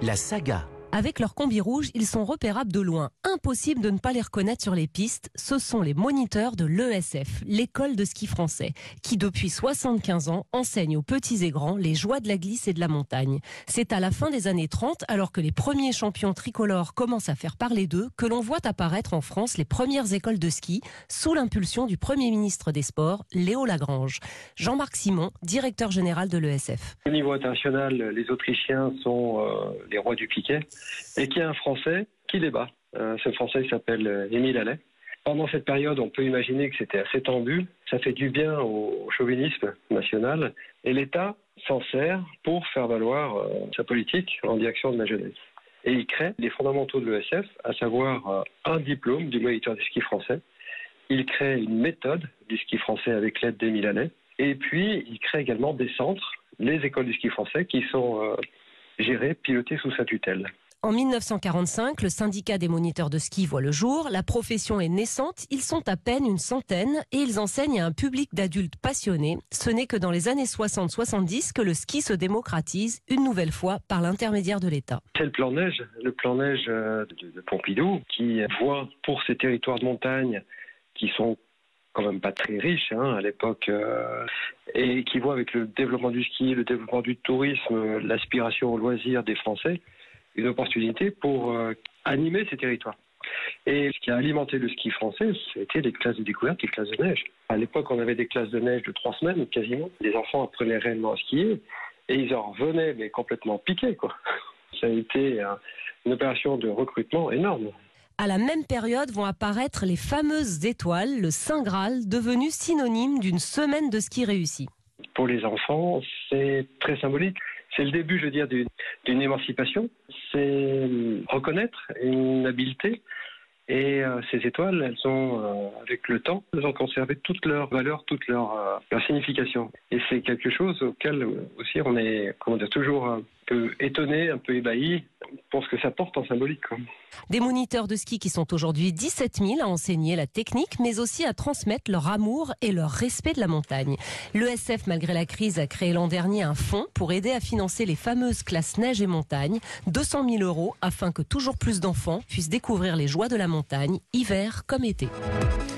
La saga. Avec leur combi rouge, ils sont repérables de loin. Impossible de ne pas les reconnaître sur les pistes. Ce sont les moniteurs de l'ESF, l'école de ski français, qui depuis 75 ans enseigne aux petits et grands les joies de la glisse et de la montagne. C'est à la fin des années 30, alors que les premiers champions tricolores commencent à faire parler d'eux, que l'on voit apparaître en France les premières écoles de ski, sous l'impulsion du Premier ministre des Sports, Léo Lagrange. Jean-Marc Simon, directeur général de l'ESF. Au niveau international, les Autrichiens sont les rois du piquet. Et qu'il y a un Français qui les bat. Ce Français s'appelle Émile Allais. Pendant cette période, on peut imaginer que c'était assez tendu. Ça fait du bien au chauvinisme national. Et l'État s'en sert pour faire valoir sa politique en direction de la jeunesse. Et il crée les fondamentaux de l'ESF, à savoir un diplôme du moniteur du ski français. Il crée une méthode du ski français avec l'aide d'Émile Allais. Et puis, il crée également des centres, les écoles du ski français, qui sont gérées, pilotées sous sa tutelle. En 1945, le syndicat des moniteurs de ski voit le jour. La profession est naissante. Ils sont à peine une centaine et ils enseignent à un public d'adultes passionnés. Ce n'est que dans les années 60-70 que le ski se démocratise une nouvelle fois par l'intermédiaire de l'État. C'est le plan neige de Pompidou qui voit pour ces territoires de montagne qui sont quand même pas très riches à l'époque et qui voit avec le développement du ski, le développement du tourisme, l'aspiration au loisir des Français, une opportunité pour animer ces territoires. Et ce qui a alimenté le ski français, c'était les classes de découverte, les classes de neige. À l'époque, on avait des classes de neige de 3 semaines, quasiment. Les enfants apprenaient réellement à skier et ils en revenaient, mais complètement piqués, quoi. Ça a été une opération de recrutement énorme. À la même période vont apparaître les fameuses étoiles, le Saint Graal, devenu synonyme d'une semaine de ski réussie. Pour les enfants, c'est très symbolique. C'est le début, je veux dire, d'une émancipation. C'est reconnaître une habileté. Et ces étoiles, elles ont, avec le temps, elles ont conservé toute leur valeur, toute leur signification. Et c'est quelque chose auquel aussi on est, toujours un peu étonné, un peu ébahi pour ce que ça porte en symbolique, quoi. Des moniteurs de ski qui sont aujourd'hui 17 000 à enseigner la technique, mais aussi à transmettre leur amour et leur respect de la montagne. L'ESF, malgré la crise, a créé l'an dernier un fonds pour aider à financer les fameuses classes neige et montagne, 200 000 € afin que toujours plus d'enfants puissent découvrir les joies de la montagne, hiver comme été.